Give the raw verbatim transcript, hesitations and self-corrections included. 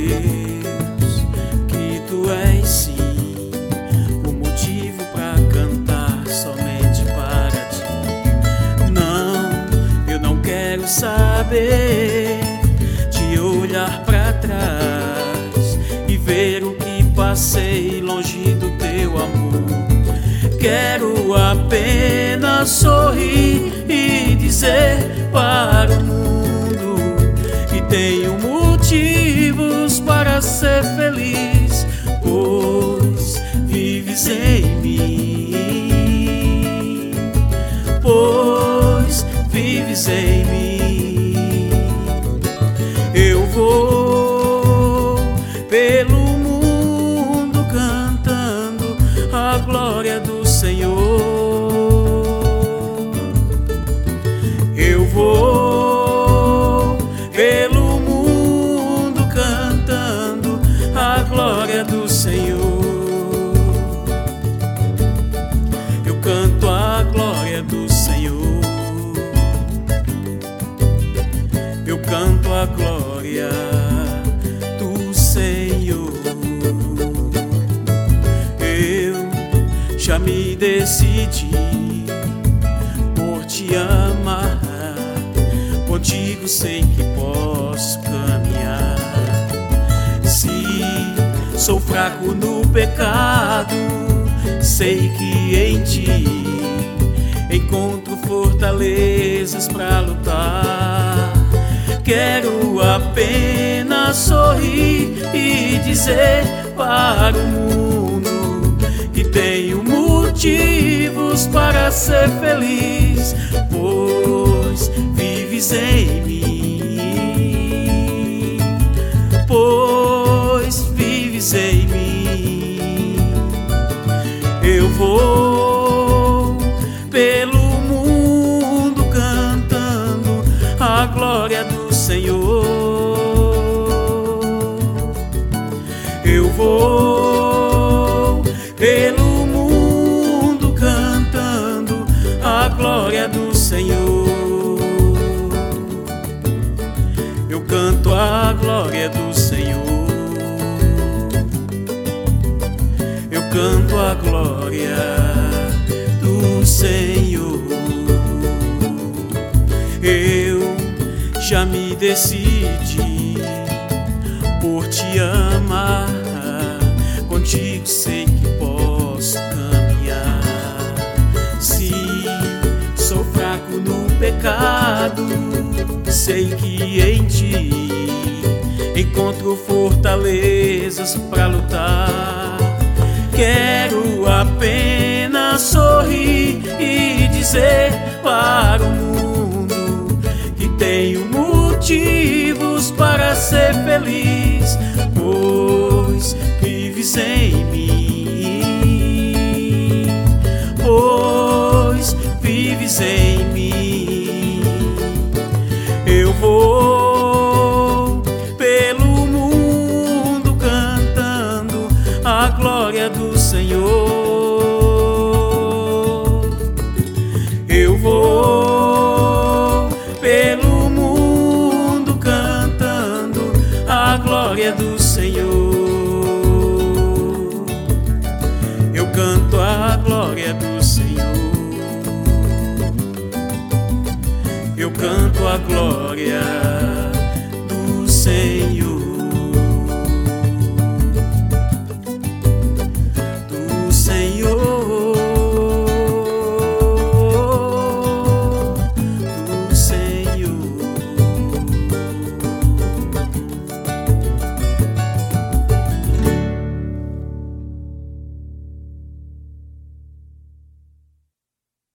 Deus, que Tu és sim o motivo pra cantar somente para Ti. Não, eu não quero saber de olhar pra trás e ver o que passei longe do Teu amor. Quero apenas sorrir e dizer para o mundo que tenho motivos para ser feliz, pois vives em mim, pois vives em mim. Eu vou pelo mundo cantando a glória do Senhor. Eu vou pelo mundo cantando a glória do Senhor. Eu canto a glória do Senhor. Eu canto a glória do Senhor. Eu já me decidi por Te amar, contigo sei que posso caminhar. Se sou fraco no pecado, sei que em Ti encontro fortalezas pra lutar. Quero apenas sorrir e dizer para o mundo que tenho motivos para ser feliz, pois vives em mim, pois vives em mim. Eu vou pelo mundo cantando a glória do Senhor. Eu vou pelo mundo cantando a glória do Senhor. Eu canto a glória do Senhor. Eu canto a glória do Senhor. Eu já me decidi por Te amar, contigo sei que posso caminhar. Se sou fraco no pecado, sei que em Ti encontro fortalezas pra lutar. Quero apenas sorrir e dizer para o mundo que tenho motivos para ser feliz, pois vives em mim, pois vives em mim. Eu vou pelo mundo cantando a glória do Senhor. Eu vou pelo mundo cantando a glória do Senhor. Eu canto a glória do Senhor. Eu canto a glória do Senhor.